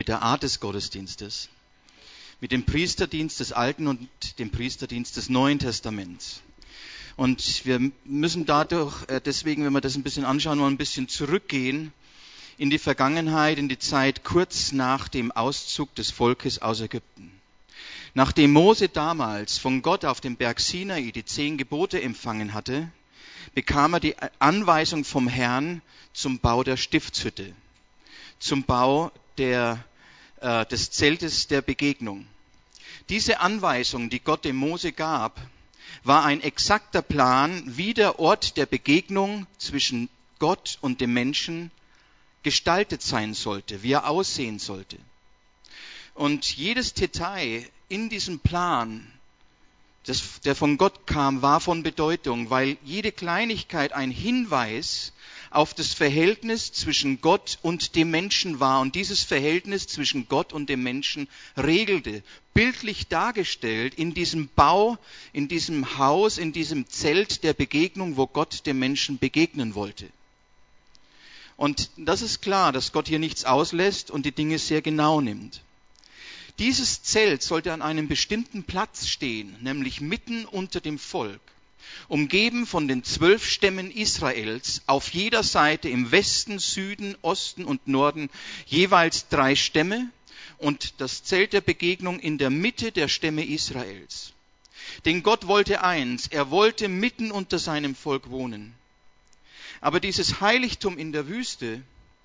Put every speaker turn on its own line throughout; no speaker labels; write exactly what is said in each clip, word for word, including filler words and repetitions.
mit der Art des Gottesdienstes, mit dem Priesterdienst des Alten und dem Priesterdienst des Neuen Testaments. Und wir müssen dadurch, deswegen, wenn wir das ein bisschen anschauen wollen, ein bisschen zurückgehen in die Vergangenheit, in die Zeit kurz nach dem Auszug des Volkes aus Ägypten. Nachdem Mose damals von Gott auf dem Berg Sinai die zehn Gebote empfangen hatte, bekam er die Anweisung vom Herrn zum Bau der Stiftshütte, zum Bau der, äh, des Zeltes der Begegnung. Diese Anweisung, die Gott dem Mose gab, war ein exakter Plan, wie der Ort der Begegnung zwischen Gott und dem Menschen gestaltet sein sollte, wie er aussehen sollte. Und jedes Detail in diesem Plan, das, der von Gott kam, war von Bedeutung, weil jede Kleinigkeit ein Hinweis auf das Verhältnis zwischen Gott und dem Menschen war und dieses Verhältnis zwischen Gott und dem Menschen regelte, bildlich dargestellt in diesem Bau, in diesem Haus, in diesem Zelt der Begegnung, wo Gott dem Menschen begegnen wollte. Und das ist klar, dass Gott hier nichts auslässt und die Dinge sehr genau nimmt. Dieses Zelt sollte an einem bestimmten Platz stehen, nämlich mitten unter dem Volk, umgeben von den zwölf Stämmen Israels, auf jeder Seite im Westen, Süden, Osten und Norden jeweils drei Stämme und das Zelt der Begegnung in der Mitte der Stämme Israels. Denn Gott wollte eins, er wollte mitten unter seinem Volk wohnen. Aber dieses Heiligtum in der Wüste,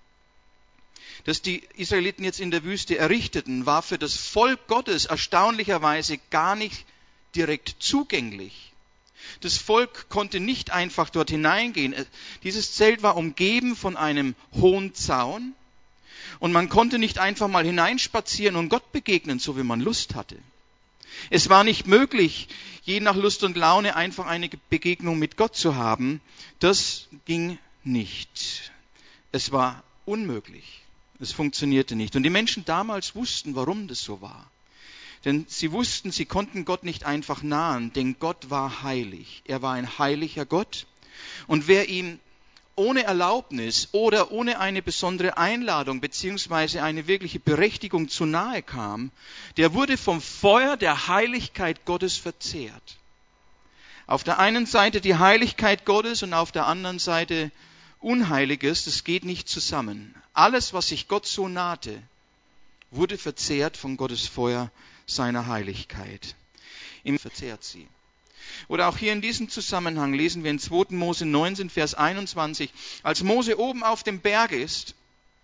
das die Israeliten jetzt in der Wüste errichteten, war für das Volk Gottes erstaunlicherweise gar nicht direkt zugänglich. Das Volk konnte nicht einfach dort hineingehen. Dieses Zelt war umgeben von einem hohen Zaun und man konnte nicht einfach mal hineinspazieren und Gott begegnen, so wie man Lust hatte. Es war nicht möglich, je nach Lust und Laune einfach eine Begegnung mit Gott zu haben. Das ging nicht. Es war unmöglich. Es funktionierte nicht. Und die Menschen damals wussten, warum das so war. Denn sie wussten, sie konnten Gott nicht einfach nahen, denn Gott war heilig. Er war ein heiliger Gott. Und wer ihm ohne Erlaubnis oder ohne eine besondere Einladung beziehungsweise eine wirkliche Berechtigung zu nahe kam, der wurde vom Feuer der Heiligkeit Gottes verzehrt. Auf der einen Seite die Heiligkeit Gottes und auf der anderen Seite Unheiliges, das geht nicht zusammen. Alles, was sich Gott so nahte, wurde verzehrt von Gottes Feuer seiner Heiligkeit. Ihm verzehrt sie. Oder auch hier in diesem Zusammenhang lesen wir in zweiter Mose neunzehn, Vers einundzwanzig, als Mose oben auf dem Berg ist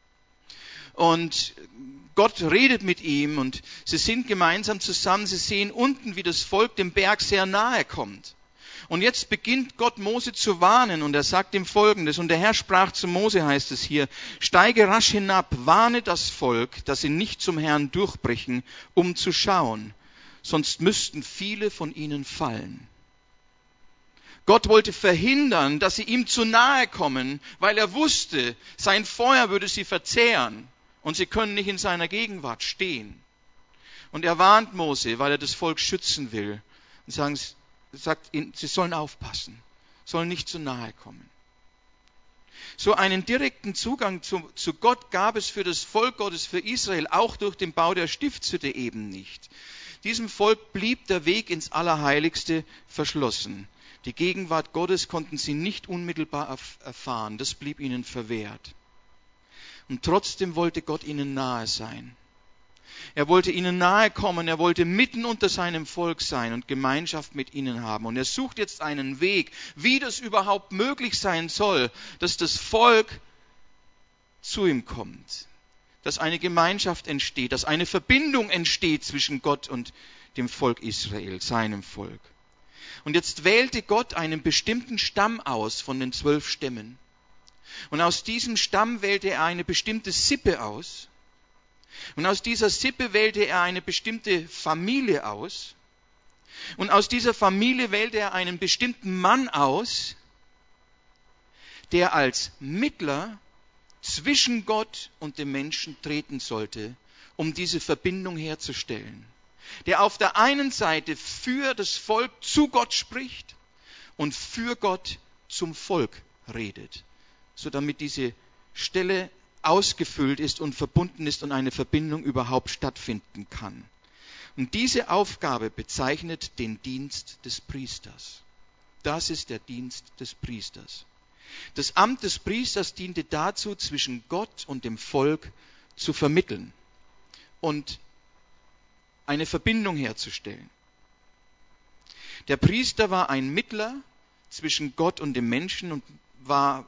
und Gott redet mit ihm und sie sind gemeinsam zusammen, sie sehen unten, wie das Volk dem Berg sehr nahe kommt. Und jetzt beginnt Gott Mose zu warnen und er sagt ihm Folgendes. Und der Herr sprach zu Mose, heißt es hier, steige rasch hinab, warne das Volk, dass sie nicht zum Herrn durchbrechen, um zu schauen. Sonst müssten viele von ihnen fallen. Gott wollte verhindern, dass sie ihm zu nahe kommen, weil er wusste, sein Feuer würde sie verzehren und sie können nicht in seiner Gegenwart stehen. Und er warnt Mose, weil er das Volk schützen will und sagen, sagt ihnen, sie sollen aufpassen, sollen nicht zu nahe kommen. So einen direkten Zugang zu, zu Gott gab es für das Volk Gottes, für Israel, auch durch den Bau der Stiftshütte eben nicht. Diesem Volk blieb der Weg ins Allerheiligste verschlossen. Die Gegenwart Gottes konnten sie nicht unmittelbar erfahren, das blieb ihnen verwehrt. Und trotzdem wollte Gott ihnen nahe sein. Er wollte ihnen nahe kommen, er wollte mitten unter seinem Volk sein und Gemeinschaft mit ihnen haben. Und er sucht jetzt einen Weg, wie das überhaupt möglich sein soll, dass das Volk zu ihm kommt, dass eine Gemeinschaft entsteht, dass eine Verbindung entsteht zwischen Gott und dem Volk Israel, seinem Volk. Und jetzt wählte Gott einen bestimmten Stamm aus von den zwölf Stämmen. Und aus diesem Stamm wählte er eine bestimmte Sippe aus. Und aus dieser Sippe wählte er eine bestimmte Familie aus. Und aus dieser Familie wählte er einen bestimmten Mann aus, der als Mittler zwischen Gott und dem Menschen treten sollte, um diese Verbindung herzustellen. Der auf der einen Seite für das Volk zu Gott spricht und für Gott zum Volk redet, so damit diese Stelle ausgefüllt ist und verbunden ist und eine Verbindung überhaupt stattfinden kann. Und diese Aufgabe bezeichnet den Dienst des Priesters. Das ist der Dienst des Priesters. Das Amt des Priesters diente dazu, zwischen Gott und dem Volk zu vermitteln und eine Verbindung herzustellen. Der Priester war ein Mittler zwischen Gott und dem Menschen und war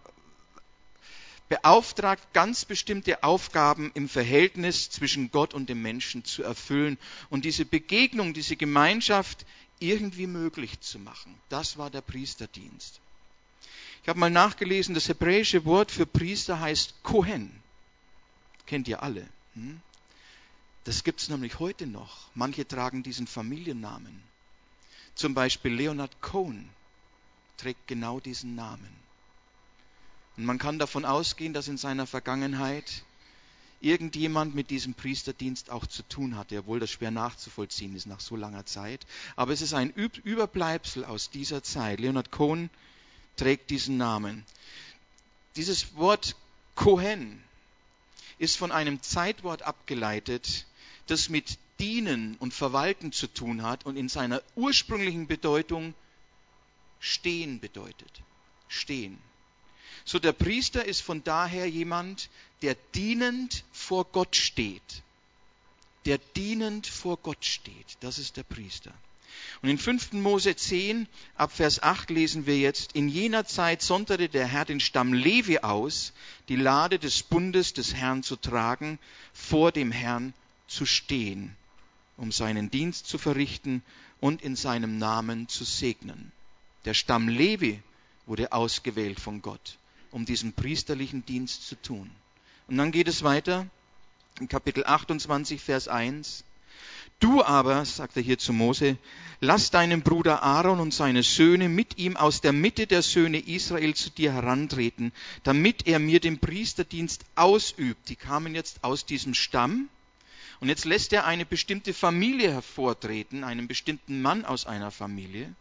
beauftragt, ganz bestimmte Aufgaben im Verhältnis zwischen Gott und dem Menschen zu erfüllen und diese Begegnung, diese Gemeinschaft irgendwie möglich zu machen. Das war der Priesterdienst. Ich habe mal nachgelesen, das hebräische Wort für Priester heißt Kohen. Kennt ihr alle. Hm? Das gibt es nämlich heute noch. Manche tragen diesen Familiennamen. Zum Beispiel Leonard Cohen trägt genau diesen Namen. Und man kann davon ausgehen, dass in seiner Vergangenheit irgendjemand mit diesem Priesterdienst auch zu tun hatte, obwohl das schwer nachzuvollziehen ist nach so langer Zeit. Aber es ist ein Überbleibsel aus dieser Zeit. Leonard Cohen trägt diesen Namen. Dieses Wort Kohen ist von einem Zeitwort abgeleitet, das mit Dienen und Verwalten zu tun hat und in seiner ursprünglichen Bedeutung stehen bedeutet. Stehen. So, der Priester ist von daher jemand, der dienend vor Gott steht. Der dienend vor Gott steht. Das ist der Priester. Und in fünften Mose zehn, ab Vers acht lesen wir jetzt: In jener Zeit sonderte der Herr den Stamm Levi aus, die Lade des Bundes des Herrn zu tragen, vor dem Herrn zu stehen, um seinen Dienst zu verrichten und in seinem Namen zu segnen. Der Stamm Levi wurde ausgewählt von Gott, um diesen priesterlichen Dienst zu tun. Und dann geht es weiter in Kapitel achtundzwanzig, Vers eins. Du aber, sagt er hier zu Mose, lass deinen Bruder Aaron und seine Söhne mit ihm aus der Mitte der Söhne Israel zu dir herantreten, damit er mir den Priesterdienst ausübt. Die kamen jetzt aus diesem Stamm. Und jetzt lässt er eine bestimmte Familie hervortreten, einen bestimmten Mann aus einer Familie.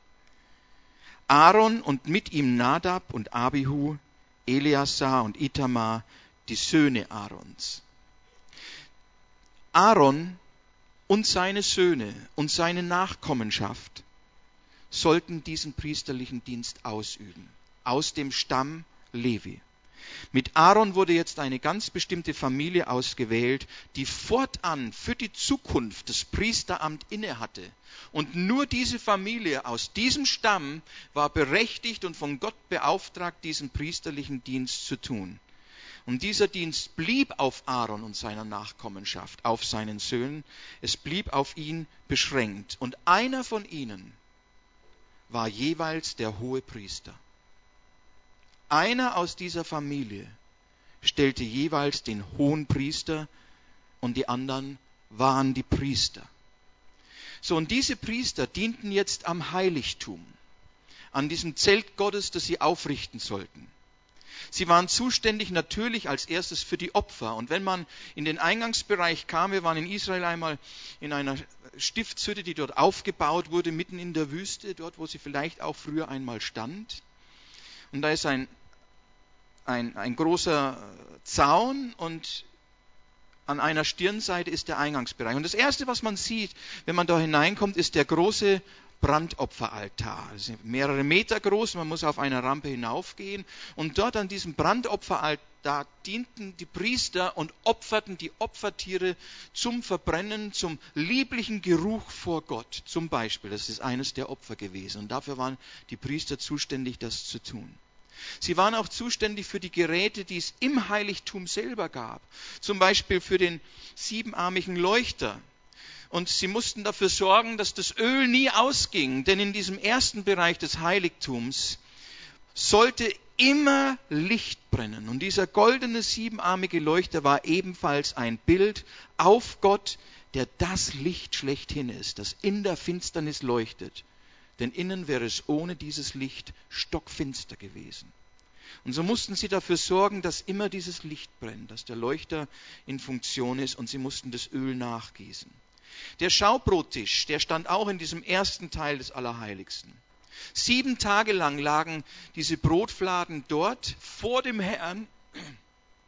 Aaron und mit ihm Nadab und Abihu, Eleazar und Itamar, die Söhne Aarons. Aaron und seine Söhne und seine Nachkommenschaft sollten diesen priesterlichen Dienst ausüben, aus dem Stamm Levi. Mit Aaron wurde jetzt eine ganz bestimmte Familie ausgewählt, die fortan für die Zukunft das Priesteramt innehatte. Und nur diese Familie aus diesem Stamm war berechtigt und von Gott beauftragt, diesen priesterlichen Dienst zu tun. Und dieser Dienst blieb auf Aaron und seiner Nachkommenschaft, auf seinen Söhnen. Es blieb auf ihn beschränkt. Und einer von ihnen war jeweils der Hohepriester. Einer aus dieser Familie stellte jeweils den Hohenpriester und die anderen waren die Priester. So, und diese Priester dienten jetzt am Heiligtum, an diesem Zelt Gottes, das sie aufrichten sollten. Sie waren zuständig natürlich als erstes für die Opfer. Und wenn man in den Eingangsbereich kam, wir waren in Israel einmal in einer Stiftshütte, die dort aufgebaut wurde, mitten in der Wüste, dort, wo sie vielleicht auch früher einmal stand. Und da ist ein, ein, ein großer Zaun und an einer Stirnseite ist der Eingangsbereich. Und das Erste, was man sieht, wenn man da hineinkommt, ist der große Brandopferaltar. Das ist mehrere Meter groß, man muss auf einer Rampe hinaufgehen. Und dort an diesem Brandopferaltar dienten die Priester und opferten die Opfertiere zum Verbrennen, zum lieblichen Geruch vor Gott. Zum Beispiel, das ist eines der Opfer gewesen. Und dafür waren die Priester zuständig, das zu tun. Sie waren auch zuständig für die Geräte, die es im Heiligtum selber gab. Zum Beispiel für den siebenarmigen Leuchter. Und sie mussten dafür sorgen, dass das Öl nie ausging. Denn in diesem ersten Bereich des Heiligtums sollte immer Licht brennen. Und dieser goldene siebenarmige Leuchter war ebenfalls ein Bild auf Gott, der das Licht schlechthin ist, das in der Finsternis leuchtet. Denn innen wäre es ohne dieses Licht stockfinster gewesen. Und so mussten sie dafür sorgen, dass immer dieses Licht brennt, dass der Leuchter in Funktion ist, und sie mussten das Öl nachgießen. Der Schaubrottisch, der stand auch in diesem ersten Teil des Allerheiligsten. Sieben Tage lang lagen diese Brotfladen dort vor dem Herrn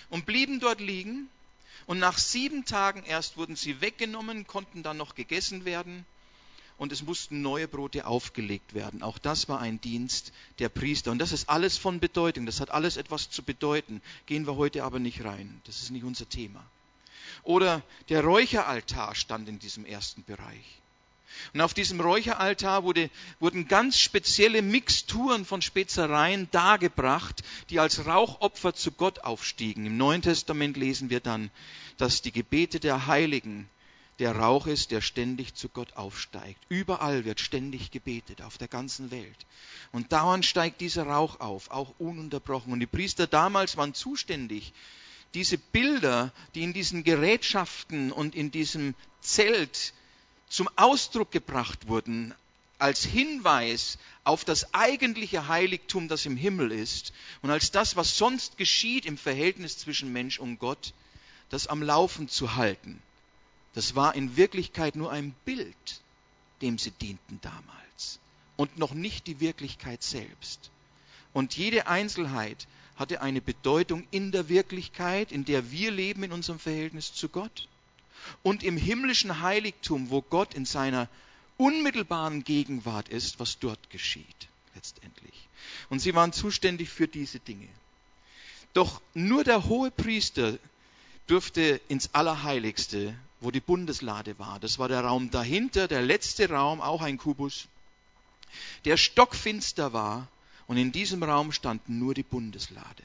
und blieben dort liegen. Und nach sieben Tagen erst wurden sie weggenommen, konnten dann noch gegessen werden. Und es mussten neue Brote aufgelegt werden. Auch das war ein Dienst der Priester. Und das ist alles von Bedeutung. Das hat alles etwas zu bedeuten. Gehen wir heute aber nicht rein. Das ist nicht unser Thema. Oder der Räucheraltar stand in diesem ersten Bereich. Und auf diesem Räucheraltar wurde, wurden ganz spezielle Mixturen von Spezereien dargebracht, die als Rauchopfer zu Gott aufstiegen. Im Neuen Testament lesen wir dann, dass die Gebete der Heiligen der Rauch ist, der ständig zu Gott aufsteigt. Überall wird ständig gebetet, auf der ganzen Welt. Und dauernd steigt dieser Rauch auf, auch ununterbrochen. Und die Priester damals waren zuständig, diese Bilder, die in diesen Gerätschaften und in diesem Zelt zum Ausdruck gebracht wurden, als Hinweis auf das eigentliche Heiligtum, das im Himmel ist, und als das, was sonst geschieht im Verhältnis zwischen Mensch und Gott, das am Laufen zu halten. Das war in Wirklichkeit nur ein Bild, dem sie dienten damals und noch nicht die Wirklichkeit selbst. Und jede Einzelheit hatte eine Bedeutung in der Wirklichkeit, in der wir leben in unserem Verhältnis zu Gott und im himmlischen Heiligtum, wo Gott in seiner unmittelbaren Gegenwart ist, was dort geschieht letztendlich. Und sie waren zuständig für diese Dinge. Doch nur der Hohepriester durfte ins Allerheiligste, wo die Bundeslade war. Das war der Raum dahinter, der letzte Raum, auch ein Kubus, der stockfinster war. Und in diesem Raum stand nur die Bundeslade.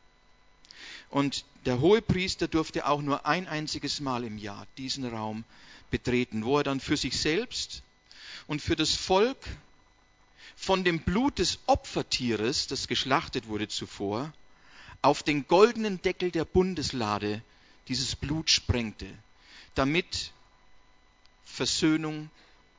Und der Hohepriester durfte auch nur ein einziges Mal im Jahr diesen Raum betreten, wo er dann für sich selbst und für das Volk von dem Blut des Opfertieres, das geschlachtet wurde zuvor, auf den goldenen Deckel der Bundeslade dieses Blut sprengte, damit Versöhnung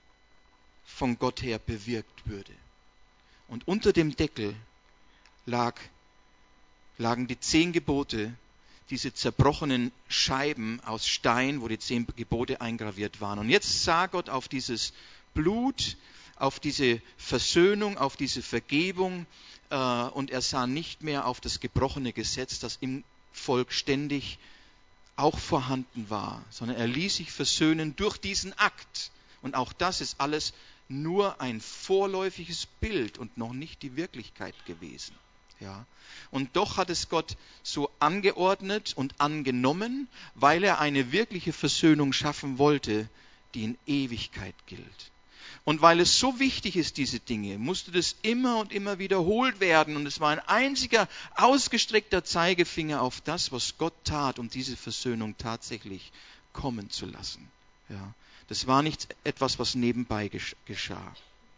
von Gott her bewirkt würde. Und unter dem Deckel lag, lagen die zehn Gebote, diese zerbrochenen Scheiben aus Stein, wo die zehn Gebote eingraviert waren. Und jetzt sah Gott auf dieses Blut, auf diese Versöhnung, auf diese Vergebung, äh, und er sah nicht mehr auf das gebrochene Gesetz, das im Volk ständig auch vorhanden war, sondern er ließ sich versöhnen durch diesen Akt. Und auch das ist alles nur ein vorläufiges Bild und noch nicht die Wirklichkeit gewesen. Ja. Und doch hat es Gott so angeordnet und angenommen, weil er eine wirkliche Versöhnung schaffen wollte, die in Ewigkeit gilt. Und weil es so wichtig ist, diese Dinge, musste das immer und immer wiederholt werden. Und es war ein einziger ausgestreckter Zeigefinger auf das, was Gott tat, um diese Versöhnung tatsächlich kommen zu lassen. Ja. Das war nicht etwas, was nebenbei geschah.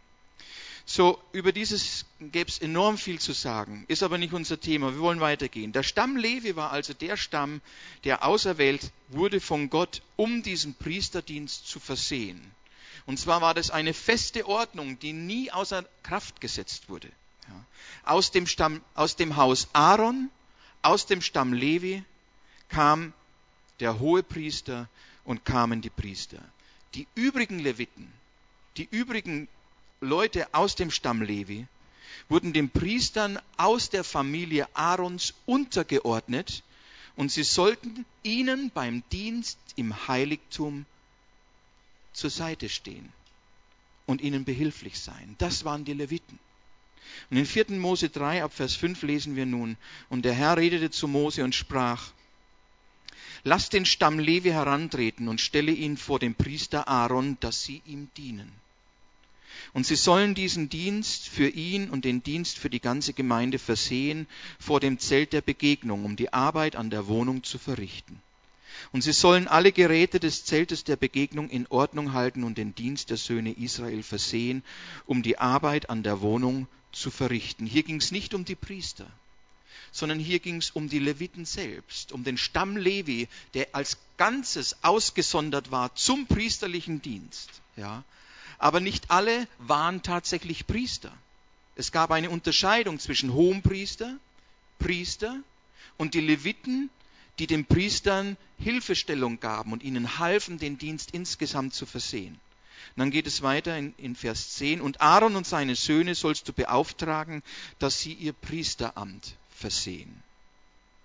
So, über dieses gäbe es enorm viel zu sagen, ist aber nicht unser Thema. Wir wollen weitergehen. Der Stamm Levi war also der Stamm, der auserwählt wurde von Gott, um diesen Priesterdienst zu versehen. Und zwar war das eine feste Ordnung, die nie außer Kraft gesetzt wurde. Ja. Aus dem Stamm, aus dem Haus Aaron, aus dem Stamm Levi kam der Hohepriester und kamen die Priester. Die übrigen Leviten, die übrigen Leute aus dem Stamm Levi, wurden den Priestern aus der Familie Aarons untergeordnet und sie sollten ihnen beim Dienst im Heiligtum zur Seite stehen und ihnen behilflich sein. Das waren die Leviten. Und in vierten Mose drei ab Vers fünf lesen wir nun: Und der Herr redete zu Mose und sprach: Lasst den Stamm Levi herantreten und stelle ihn vor den Priester Aaron, dass sie ihm dienen. Und sie sollen diesen Dienst für ihn und den Dienst für die ganze Gemeinde versehen vor dem Zelt der Begegnung, um die Arbeit an der Wohnung zu verrichten. Und sie sollen alle Geräte des Zeltes der Begegnung in Ordnung halten und den Dienst der Söhne Israel versehen, um die Arbeit an der Wohnung zu verrichten. Hier ging es nicht um die Priester, sondern hier ging es um die Leviten selbst, um den Stamm Levi, der als Ganzes ausgesondert war zum priesterlichen Dienst. Ja. Aber nicht alle waren tatsächlich Priester. Es gab eine Unterscheidung zwischen Hohenpriester, Priester und die Leviten, die den Priestern Hilfestellung gaben und ihnen halfen, den Dienst insgesamt zu versehen. Und dann geht es weiter in, in Vers zehn. Und Aaron und seine Söhne sollst du beauftragen, dass sie ihr Priesteramt versehen.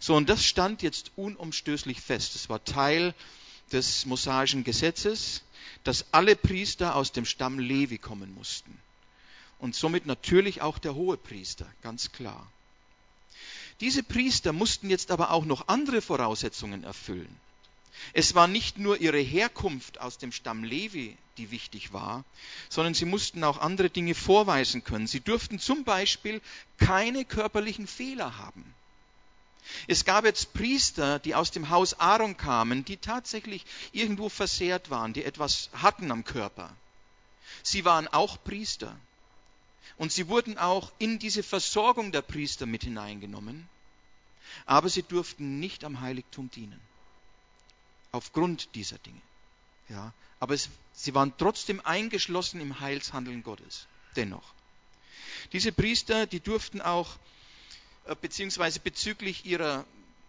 So, und das stand jetzt unumstößlich fest. Es war Teil des mosaischen Gesetzes, dass alle Priester aus dem Stamm Levi kommen mussten. Und somit natürlich auch der Hohepriester, ganz klar. Diese Priester mussten jetzt aber auch noch andere Voraussetzungen erfüllen. Es war nicht nur ihre Herkunft aus dem Stamm Levi, die wichtig war, sondern sie mussten auch andere Dinge vorweisen können. Sie durften zum Beispiel keine körperlichen Fehler haben. Es gab jetzt Priester, die aus dem Haus Aaron kamen, die tatsächlich irgendwo versehrt waren, die etwas hatten am Körper. Sie waren auch Priester. Und sie wurden auch in diese Versorgung der Priester mit hineingenommen, aber sie durften nicht am Heiligtum dienen. Aufgrund dieser Dinge. Ja, aber es, sie waren trotzdem eingeschlossen im Heilshandeln Gottes. Dennoch. Diese Priester, die durften auch, beziehungsweise bezüglich ihrer,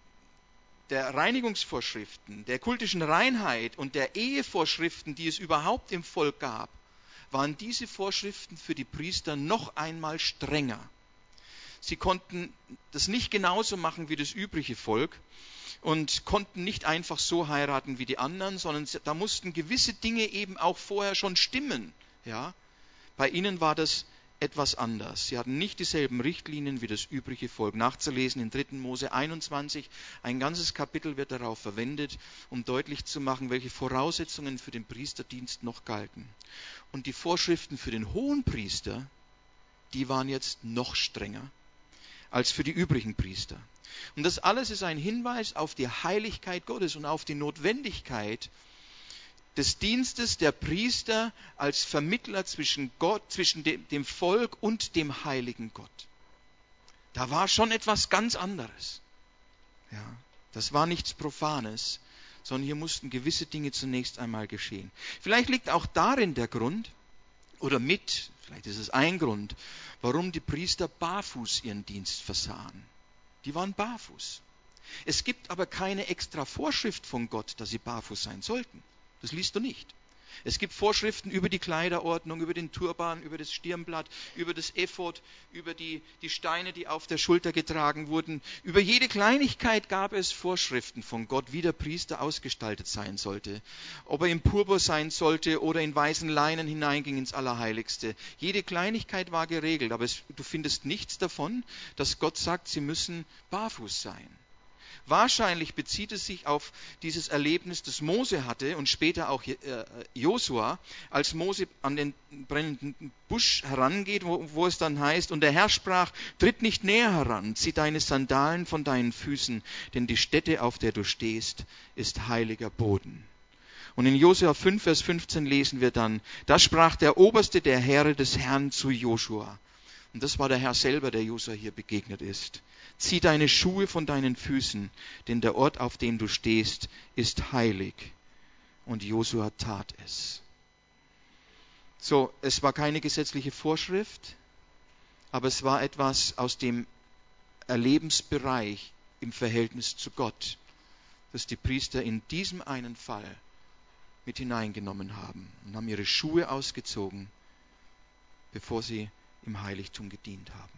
der Reinigungsvorschriften, der kultischen Reinheit und der Ehevorschriften, die es überhaupt im Volk gab, waren diese Vorschriften für die Priester noch einmal strenger. Sie konnten das nicht genauso machen wie das übrige Volk und konnten nicht einfach so heiraten wie die anderen, sondern da mussten gewisse Dinge eben auch vorher schon stimmen. Ja? Bei ihnen war das etwas anders. Sie hatten nicht dieselben Richtlinien wie das übrige Volk. Nachzulesen in dritten Mose einundzwanzig. Ein ganzes Kapitel wird darauf verwendet, um deutlich zu machen, welche Voraussetzungen für den Priesterdienst noch galten. Und die Vorschriften für den Hohenpriester, die waren jetzt noch strenger als für die übrigen Priester. Und das alles ist ein Hinweis auf die Heiligkeit Gottes und auf die Notwendigkeit des Dienstes der Priester als Vermittler zwischen Gott, zwischen dem, dem Volk und dem heiligen Gott. Da war schon etwas ganz anderes. Ja, das war nichts Profanes, sondern hier mussten gewisse Dinge zunächst einmal geschehen. Vielleicht liegt auch darin der Grund, oder mit, vielleicht ist es ein Grund, warum die Priester barfuß ihren Dienst versahen. Die waren barfuß. Es gibt aber keine extra Vorschrift von Gott, dass sie barfuß sein sollten. Das liest du nicht. Es gibt Vorschriften über die Kleiderordnung, über den Turban, über das Stirnblatt, über das Ephod, über die, die Steine, die auf der Schulter getragen wurden. Über jede Kleinigkeit gab es Vorschriften von Gott, wie der Priester ausgestaltet sein sollte. Ob er im Purpur sein sollte oder in weißen Leinen hineinging ins Allerheiligste. Jede Kleinigkeit war geregelt, aber es, du findest nichts davon, dass Gott sagt, sie müssen barfuß sein. Wahrscheinlich bezieht es sich auf dieses Erlebnis, das Mose hatte und später auch Josua, als Mose an den brennenden Busch herangeht, wo, wo es dann heißt, und der Herr sprach, tritt nicht näher heran, zieh deine Sandalen von deinen Füßen, denn die Stätte, auf der du stehst, ist heiliger Boden. Und in Josua fünf, Vers fünfzehn lesen wir dann, da sprach der Oberste der Heere des Herrn zu Josua. Und das war der Herr selber, der Josua hier begegnet ist. Zieh deine Schuhe von deinen Füßen, denn der Ort, auf dem du stehst, ist heilig. Und Josua tat es. So, es war keine gesetzliche Vorschrift, aber es war etwas aus dem Erlebensbereich im Verhältnis zu Gott, das die Priester in diesem einen Fall mit hineingenommen haben und haben ihre Schuhe ausgezogen, bevor sie im Heiligtum gedient haben.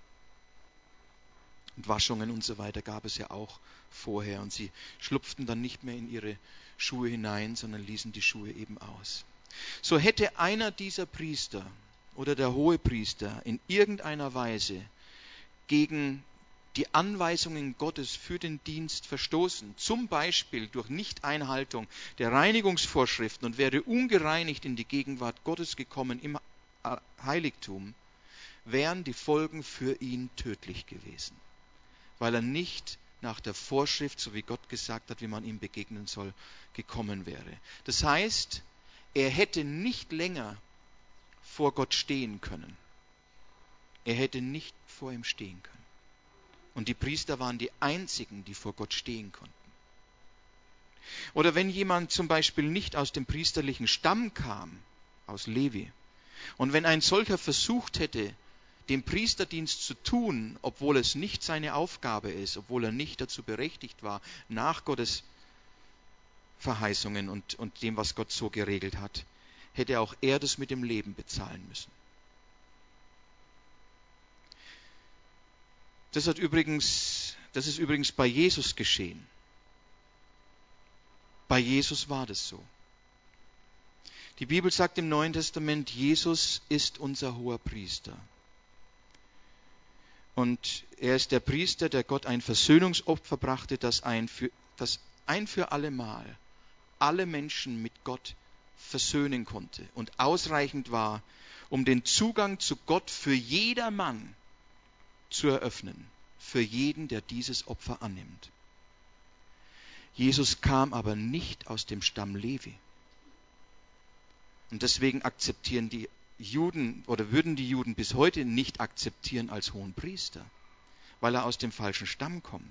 Und Waschungen und so weiter gab es ja auch vorher. Und sie schlupften dann nicht mehr in ihre Schuhe hinein, sondern ließen die Schuhe eben aus. So hätte einer dieser Priester oder der Hohepriester in irgendeiner Weise gegen die Anweisungen Gottes für den Dienst verstoßen, zum Beispiel durch Nichteinhaltung der Reinigungsvorschriften und wäre ungereinigt in die Gegenwart Gottes gekommen im Heiligtum, wären die Folgen für ihn tödlich gewesen. Weil er nicht nach der Vorschrift, so wie Gott gesagt hat, wie man ihm begegnen soll, gekommen wäre. Das heißt, er hätte nicht länger vor Gott stehen können. Er hätte nicht vor ihm stehen können. Und die Priester waren die einzigen, die vor Gott stehen konnten. Oder wenn jemand zum Beispiel nicht aus dem priesterlichen Stamm kam, aus Levi, und wenn ein solcher versucht hätte, den Priesterdienst zu tun, obwohl es nicht seine Aufgabe ist, obwohl er nicht dazu berechtigt war, nach Gottes Verheißungen und, und dem, was Gott so geregelt hat, hätte auch er das mit dem Leben bezahlen müssen. Das hat übrigens Das ist übrigens bei Jesus geschehen. Bei Jesus war das so. Die Bibel sagt im Neuen Testament, Jesus ist unser hoher Priester. Und er ist der Priester, der Gott ein Versöhnungsopfer brachte, das ein für, das ein für alle Mal alle Menschen mit Gott versöhnen konnte und ausreichend war, um den Zugang zu Gott für jedermann zu eröffnen, für jeden, der dieses Opfer annimmt. Jesus kam aber nicht aus dem Stamm Levi. Und deswegen akzeptieren die Juden oder würden die Juden bis heute nicht akzeptieren als Hohenpriester, weil er aus dem falschen Stamm kommt.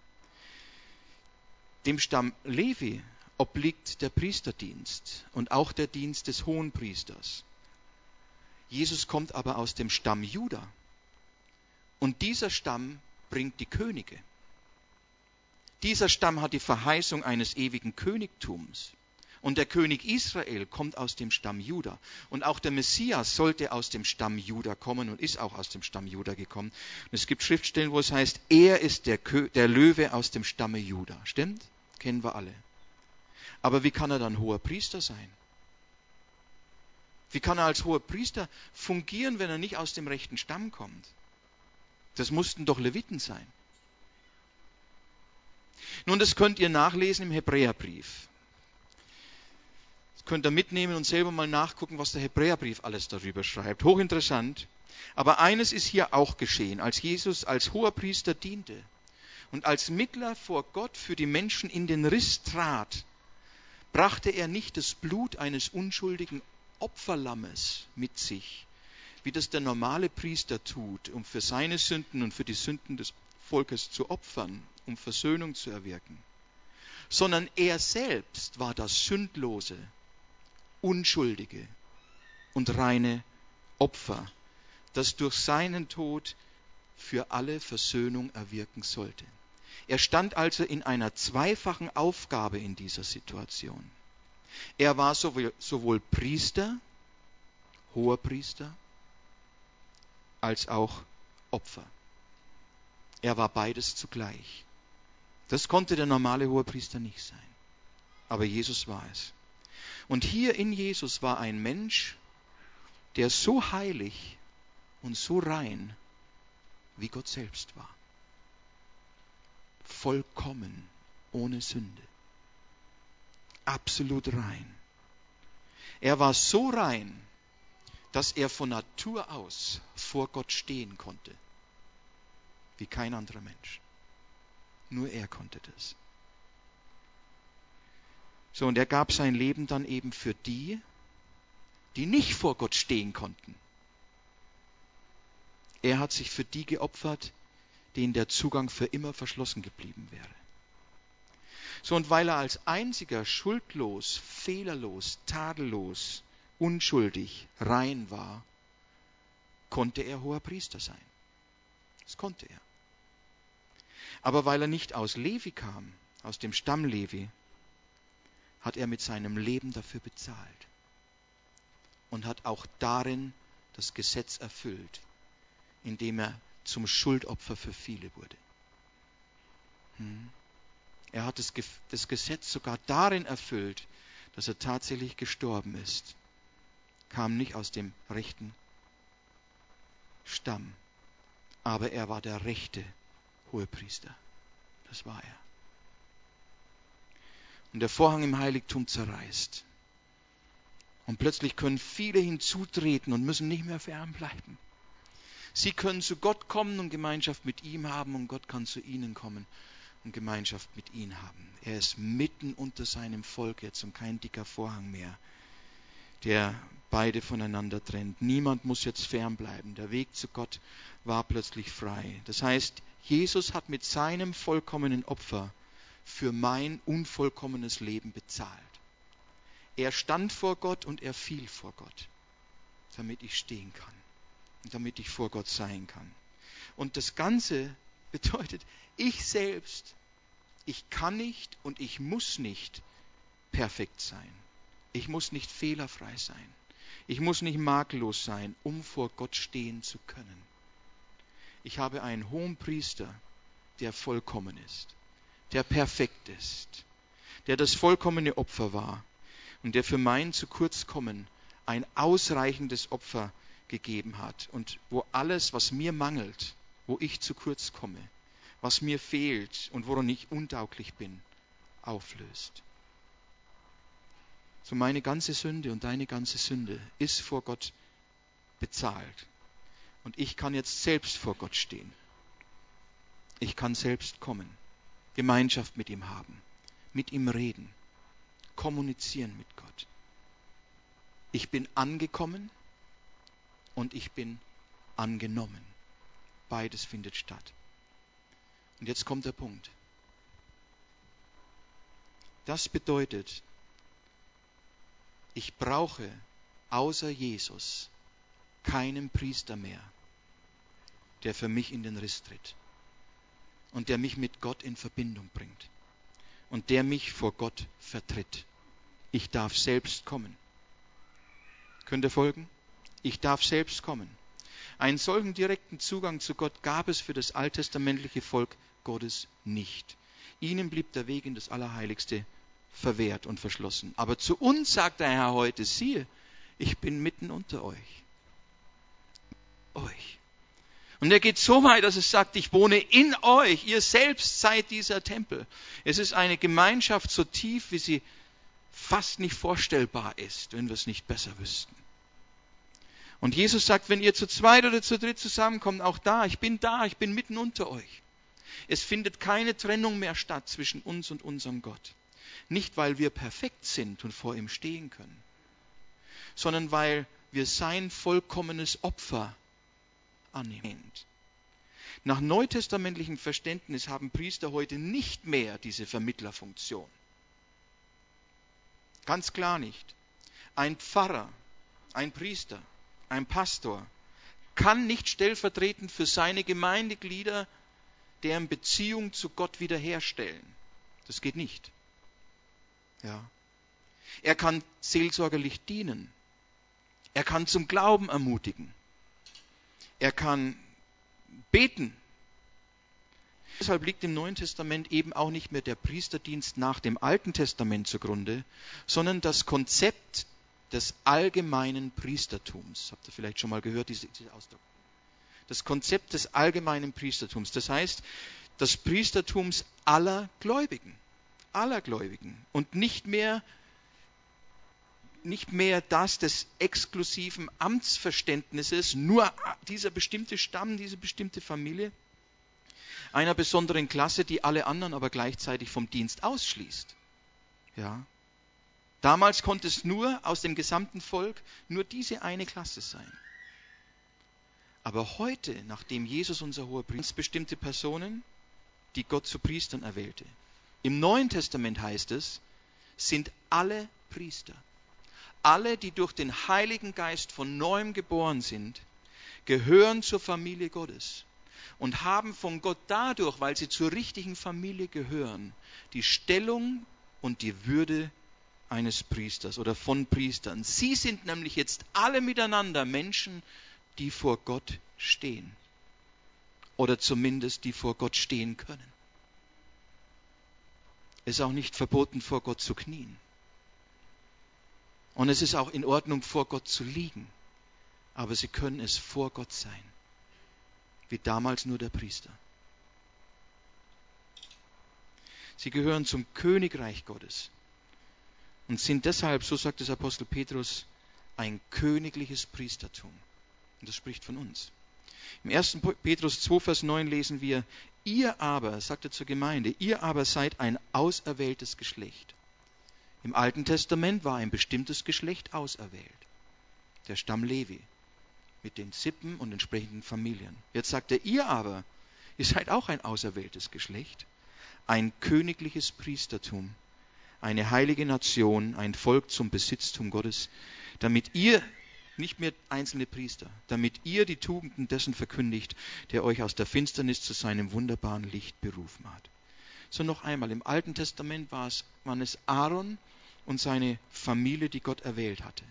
Dem Stamm Levi obliegt der Priesterdienst und auch der Dienst des Hohenpriesters. Jesus kommt aber aus dem Stamm Juda. Und dieser Stamm bringt die Könige. Dieser Stamm hat die Verheißung eines ewigen Königtums. Und der König Israel kommt aus dem Stamm Juda. Und auch der Messias sollte aus dem Stamm Juda kommen und ist auch aus dem Stamm Juda gekommen. Und es gibt Schriftstellen, wo es heißt, er ist der, Kö- der Löwe aus dem Stamme Juda. Stimmt? Kennen wir alle. Aber wie kann er dann hoher Priester sein? Wie kann er als hoher Priester fungieren, wenn er nicht aus dem rechten Stamm kommt? Das mussten doch Leviten sein. Nun, das könnt ihr nachlesen im Hebräerbrief. Das könnt ihr mitnehmen und selber mal nachgucken, was der Hebräerbrief alles darüber schreibt. Hochinteressant. Aber eines ist hier auch geschehen, als Jesus als Hoherpriester diente und als Mittler vor Gott für die Menschen in den Riss trat, brachte er nicht das Blut eines unschuldigen Opferlammes mit sich, wie das der normale Priester tut, um für seine Sünden und für die Sünden des Volkes zu opfern, um Versöhnung zu erwirken, sondern er selbst war das sündlose, unschuldige und reine Opfer, das durch seinen Tod für alle Versöhnung erwirken sollte. Er stand also in einer zweifachen Aufgabe in dieser Situation. Er war sowohl, sowohl Priester, Hoherpriester, als auch Opfer. Er war beides zugleich. Das konnte der normale Hohepriester nicht sein. Aber Jesus war es. Und hier in Jesus war ein Mensch, der so heilig und so rein wie Gott selbst war. Vollkommen, ohne Sünde. Absolut rein. Er war so rein, dass er von Natur aus vor Gott stehen konnte. Wie kein anderer Mensch. Nur er konnte das. So, und er gab sein Leben dann eben für die, die nicht vor Gott stehen konnten. Er hat sich für die geopfert, denen der Zugang für immer verschlossen geblieben wäre. So, und weil er als einziger schuldlos, fehlerlos, tadellos, unschuldig, rein war, konnte er hoher Priester sein. Das konnte er. Aber weil er nicht aus Levi kam, aus dem Stamm Levi, hat er mit seinem Leben dafür bezahlt und hat auch darin das Gesetz erfüllt, indem er zum Schuldopfer für viele wurde. Hm. Er hat das, das Gesetz sogar darin erfüllt, dass er tatsächlich gestorben ist. Kam nicht aus dem rechten Stamm, aber er war der rechte Hohepriester. Das war er. Und der Vorhang im Heiligtum zerreißt. Und plötzlich können viele hinzutreten und müssen nicht mehr fernbleiben. Sie können zu Gott kommen und Gemeinschaft mit ihm haben und Gott kann zu ihnen kommen und Gemeinschaft mit ihnen haben. Er ist mitten unter seinem Volk jetzt und kein dicker Vorhang mehr, der beide voneinander trennt. Niemand muss jetzt fernbleiben. Der Weg zu Gott war plötzlich frei. Das heißt, Jesus hat mit seinem vollkommenen Opfer für mein unvollkommenes Leben bezahlt. Er stand vor Gott und er fiel vor Gott, damit ich stehen kann und damit ich vor Gott sein kann. Und das Ganze bedeutet, ich selbst, ich kann nicht und ich muss nicht perfekt sein. Ich muss nicht fehlerfrei sein. Ich muss nicht makellos sein, um vor Gott stehen zu können. Ich habe einen hohen Priester, der vollkommen ist, der perfekt ist, der das vollkommene Opfer war und der für mein zu kurz kommen ein ausreichendes Opfer gegeben hat und wo alles, was mir mangelt, wo ich zu kurz komme, was mir fehlt und woran ich untauglich bin, auflöst. So meine ganze Sünde und deine ganze Sünde ist vor Gott bezahlt. Und ich kann jetzt selbst vor Gott stehen. Ich kann selbst kommen, Gemeinschaft mit ihm haben, mit ihm reden, kommunizieren mit Gott. Ich bin angekommen und ich bin angenommen. Beides findet statt. Und jetzt kommt der Punkt. Das bedeutet, ich brauche außer Jesus keinen Priester mehr, der für mich in den Riss tritt und der mich mit Gott in Verbindung bringt und der mich vor Gott vertritt. Ich darf selbst kommen. Könnt ihr folgen? Ich darf selbst kommen. Einen solchen direkten Zugang zu Gott gab es für das alttestamentliche Volk Gottes nicht. Ihnen blieb der Weg in das Allerheiligste verwehrt und verschlossen. Aber zu uns sagt der Herr heute, siehe, ich bin mitten unter euch. Euch. Und er geht so weit, dass es sagt, ich wohne in euch. Ihr selbst seid dieser Tempel. Es ist eine Gemeinschaft so tief, wie sie fast nicht vorstellbar ist, wenn wir es nicht besser wüssten. Und Jesus sagt, wenn ihr zu zweit oder zu dritt zusammenkommt, auch da, ich bin da, ich bin mitten unter euch. Es findet keine Trennung mehr statt zwischen uns und unserem Gott. Nicht, weil wir perfekt sind und vor ihm stehen können, sondern weil wir sein vollkommenes Opfer annehmen. Nach neutestamentlichem Verständnis haben Priester heute nicht mehr diese Vermittlerfunktion. Ganz klar nicht. Ein Pfarrer, ein Priester, ein Pastor kann nicht stellvertretend für seine Gemeindeglieder deren Beziehung zu Gott wiederherstellen. Das geht nicht. Ja. Er kann seelsorgerlich dienen. Er kann zum Glauben ermutigen. Er kann beten. Deshalb liegt im Neuen Testament eben auch nicht mehr der Priesterdienst nach dem Alten Testament zugrunde, sondern das Konzept des allgemeinen Priestertums. Habt ihr vielleicht schon mal gehört, diese, diese Ausdruck? Das Konzept des allgemeinen Priestertums. Das heißt, des Priestertums aller Gläubigen. Aller Gläubigen. Und nicht mehr, nicht mehr das des exklusiven Amtsverständnisses, nur dieser bestimmte Stamm, diese bestimmte Familie, einer besonderen Klasse, die alle anderen aber gleichzeitig vom Dienst ausschließt. Ja. Damals konnte es nur aus dem gesamten Volk nur diese eine Klasse sein. Aber heute, nachdem Jesus unser hoher Priester ist, bestimmte Personen, die Gott zu Priestern erwählte. Im Neuen Testament heißt es, sind alle Priester. Alle, die durch den Heiligen Geist von neuem geboren sind, gehören zur Familie Gottes und haben von Gott dadurch, weil sie zur richtigen Familie gehören, die Stellung und die Würde eines Priesters oder von Priestern. Sie sind nämlich jetzt alle miteinander Menschen, die vor Gott stehen. Oder zumindest die vor Gott stehen können. Es ist auch nicht verboten, vor Gott zu knien. Und es ist auch in Ordnung, vor Gott zu liegen. Aber sie können es vor Gott sein. Wie damals nur der Priester. Sie gehören zum Königreich Gottes. Und sind deshalb, so sagt es Apostel Petrus, ein königliches Priestertum. Und das spricht von uns. Im ersten Petrus zwei, Vers neun lesen wir, ihr aber, sagt er zur Gemeinde, ihr aber seid ein auserwähltes Geschlecht. Im Alten Testament war ein bestimmtes Geschlecht auserwählt. Der Stamm Levi mit den Sippen und entsprechenden Familien. Jetzt sagt er, ihr aber, ihr seid auch ein auserwähltes Geschlecht, ein königliches Priestertum, eine heilige Nation, ein Volk zum Besitztum Gottes, damit ihr, nicht mehr einzelne Priester, damit ihr die Tugenden dessen verkündigt, der euch aus der Finsternis zu seinem wunderbaren Licht berufen hat. So noch einmal, im Alten Testament war es, waren es Aaron und seine Familie, die Gott erwählt hatte.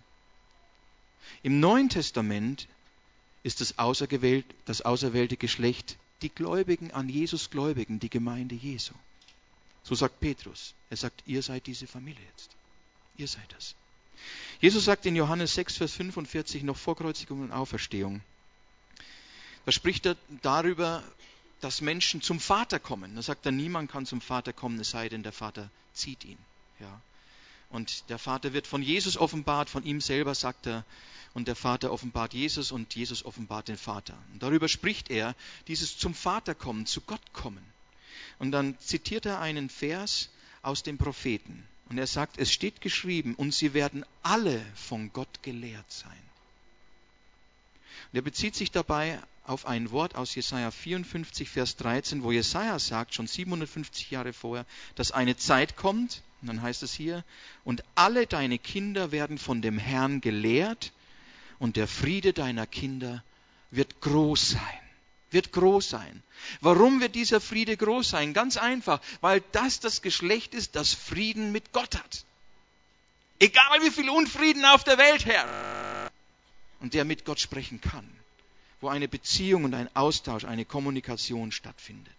Im Neuen Testament ist das, auserwählt, das auserwählte Geschlecht die Gläubigen an Jesus Gläubigen, die Gemeinde Jesu. So sagt Petrus. Er sagt, ihr seid diese Familie jetzt. Ihr seid das. Jesus sagt in Johannes sechs, Vers fünfundvierzig, noch vor Kreuzigung und Auferstehung, da spricht er darüber, dass Menschen zum Vater kommen. Da sagt er, niemand kann zum Vater kommen, es sei denn, der Vater zieht ihn. Ja. Und der Vater wird von Jesus offenbart, von ihm selber sagt er, und der Vater offenbart Jesus und Jesus offenbart den Vater. Und darüber spricht er, dieses zum Vater kommen, zu Gott kommen. Und dann zitiert er einen Vers aus dem Propheten. Und er sagt, es steht geschrieben, und sie werden alle von Gott gelehrt sein. Und er bezieht sich dabei auf ein Wort aus Jesaja vierundfünfzig, Vers dreizehn, wo Jesaja sagt, schon siebenhundertfünfzig Jahre vorher, dass eine Zeit kommt, und dann heißt es hier, und alle deine Kinder werden von dem Herrn gelehrt, und der Friede deiner Kinder wird groß sein. Wird groß sein. Warum wird dieser Friede groß sein? Ganz einfach, weil das das Geschlecht ist, das Frieden mit Gott hat. Egal wie viel Unfrieden auf der Welt herrscht. Und der mit Gott sprechen kann. Wo eine Beziehung und ein Austausch, eine Kommunikation stattfindet.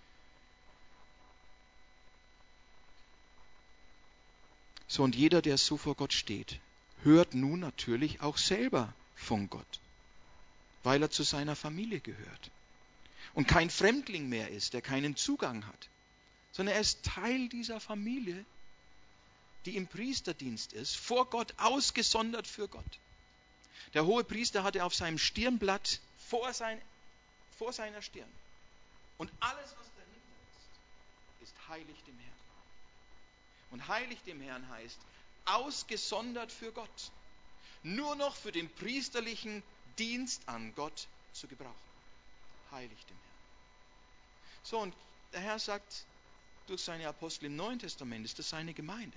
So, und jeder, der so vor Gott steht, hört nun natürlich auch selber von Gott, weil er zu seiner Familie gehört und kein Fremdling mehr ist, der keinen Zugang hat, sondern er ist Teil dieser Familie, die im Priesterdienst ist, vor Gott, ausgesondert für Gott. Der hohe Priester hatte auf seinem Stirnblatt vor, sein, vor seiner Stirn, und alles, was dahinter ist, ist heilig dem Herrn. Und heilig dem Herrn heißt, ausgesondert für Gott. Nur noch für den priesterlichen Dienst an Gott zu gebrauchen. Heilig dem Herrn. So, und der Herr sagt durch seine Apostel im Neuen Testament, ist das seine Gemeinde.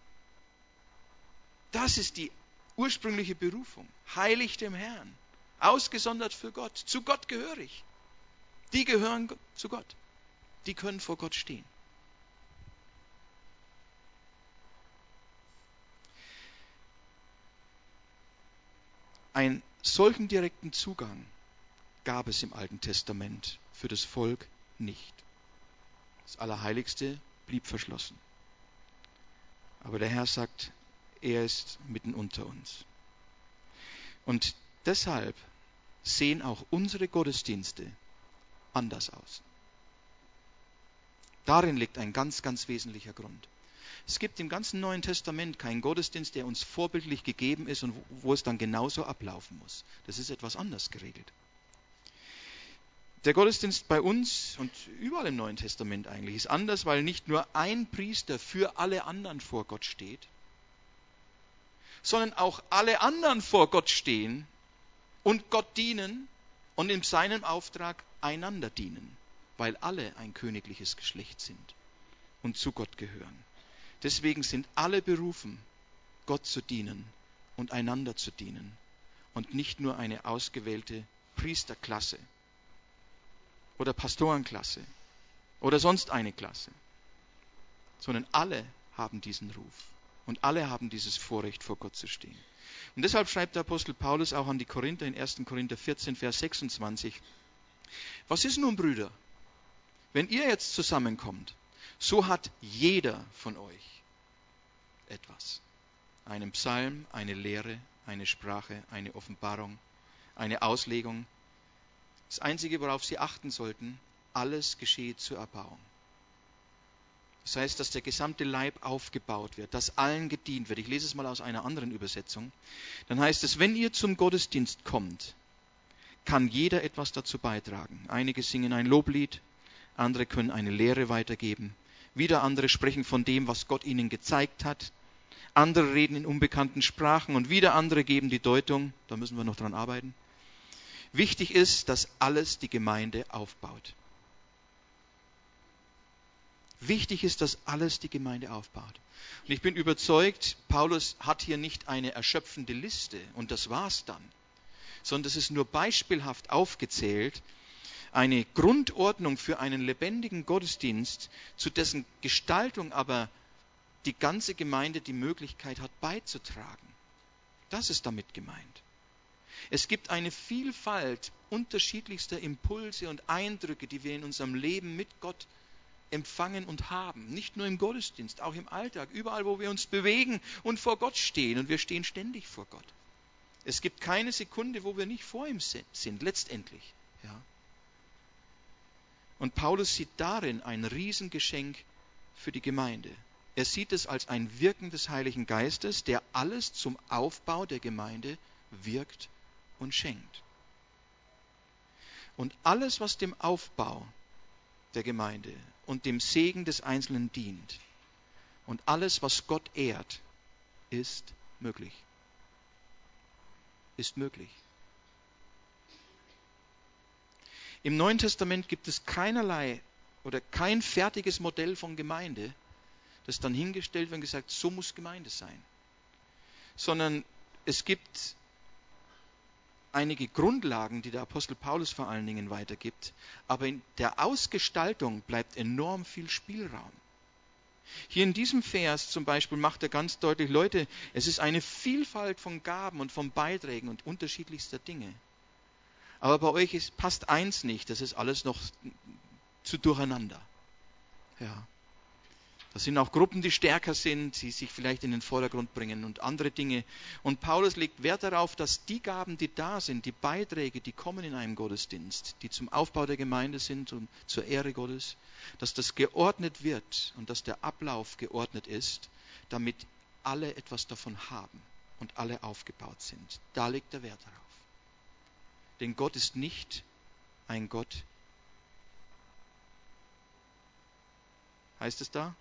Das ist die ursprüngliche Berufung. Heilig dem Herrn. Ausgesondert für Gott. Zu Gott gehörig. Die gehören zu Gott. Die können vor Gott stehen. Einen solchen direkten Zugang gab es im Alten Testament für das Volk nicht. Das Allerheiligste blieb verschlossen. Aber der Herr sagt, er ist mitten unter uns. Und deshalb sehen auch unsere Gottesdienste anders aus. Darin liegt ein ganz, ganz wesentlicher Grund. Es gibt im ganzen Neuen Testament keinen Gottesdienst, der uns vorbildlich gegeben ist und wo es dann genauso ablaufen muss. Das ist etwas anders geregelt. Der Gottesdienst bei uns und überall im Neuen Testament eigentlich ist anders, weil nicht nur ein Priester für alle anderen vor Gott steht, sondern auch alle anderen vor Gott stehen und Gott dienen und in seinem Auftrag einander dienen, weil alle ein königliches Geschlecht sind und zu Gott gehören. Deswegen sind alle berufen, Gott zu dienen und einander zu dienen und nicht nur eine ausgewählte Priesterklasse oder Pastorenklasse oder sonst eine Klasse, sondern alle haben diesen Ruf und alle haben dieses Vorrecht, vor Gott zu stehen. Und deshalb schreibt der Apostel Paulus auch an die Korinther in ersten Korinther vierzehn, Vers sechsundzwanzig, was ist nun, Brüder, wenn ihr jetzt zusammenkommt, so hat jeder von euch etwas. Einen Psalm, eine Lehre, eine Sprache, eine Offenbarung, eine Auslegung. Das Einzige, worauf sie achten sollten, alles geschehe zur Erbauung. Das heißt, dass der gesamte Leib aufgebaut wird, dass allen gedient wird. Ich lese es mal aus einer anderen Übersetzung. Dann heißt es, wenn ihr zum Gottesdienst kommt, kann jeder etwas dazu beitragen. Einige singen ein Loblied, andere können eine Lehre weitergeben. Wieder andere sprechen von dem, was Gott ihnen gezeigt hat. Andere reden in unbekannten Sprachen und wieder andere geben die Deutung. Da müssen wir noch dran arbeiten. Wichtig ist, dass alles die Gemeinde aufbaut. Wichtig ist, dass alles die Gemeinde aufbaut. Und ich bin überzeugt, Paulus hat hier nicht eine erschöpfende Liste und das war's dann, sondern es ist nur beispielhaft aufgezählt, eine Grundordnung für einen lebendigen Gottesdienst, zu dessen Gestaltung aber die ganze Gemeinde die Möglichkeit hat beizutragen. Das ist damit gemeint. Es gibt eine Vielfalt unterschiedlichster Impulse und Eindrücke, die wir in unserem Leben mit Gott empfangen und haben. Nicht nur im Gottesdienst, auch im Alltag, überall, wo wir uns bewegen und vor Gott stehen. Und wir stehen ständig vor Gott. Es gibt keine Sekunde, wo wir nicht vor ihm sind, letztendlich. Ja. Und Paulus sieht darin ein Riesengeschenk für die Gemeinde. Er sieht es als ein Wirken des Heiligen Geistes, der alles zum Aufbau der Gemeinde wirkt und schenkt. Und alles, was dem Aufbau der Gemeinde und dem Segen des Einzelnen dient und alles, was Gott ehrt, ist möglich. Ist möglich. Im Neuen Testament gibt es keinerlei oder kein fertiges Modell von Gemeinde, das dann hingestellt wird und gesagt, so muss Gemeinde sein. Sondern es gibt einige Grundlagen, die der Apostel Paulus vor allen Dingen weitergibt, aber in der Ausgestaltung bleibt enorm viel Spielraum. Hier in diesem Vers zum Beispiel macht er ganz deutlich, Leute, es ist eine Vielfalt von Gaben und von Beiträgen und unterschiedlichster Dinge. Aber bei euch ist, passt eins nicht, das ist alles noch zu durcheinander. Ja. Das sind auch Gruppen, die stärker sind, die sich vielleicht in den Vordergrund bringen und andere Dinge. Und Paulus legt Wert darauf, dass die Gaben, die da sind, die Beiträge, die kommen in einem Gottesdienst, die zum Aufbau der Gemeinde sind und zur Ehre Gottes, dass das geordnet wird und dass der Ablauf geordnet ist, damit alle etwas davon haben und alle aufgebaut sind. Da legt er Wert darauf. Denn Gott ist nicht ein Gott, heißt es da?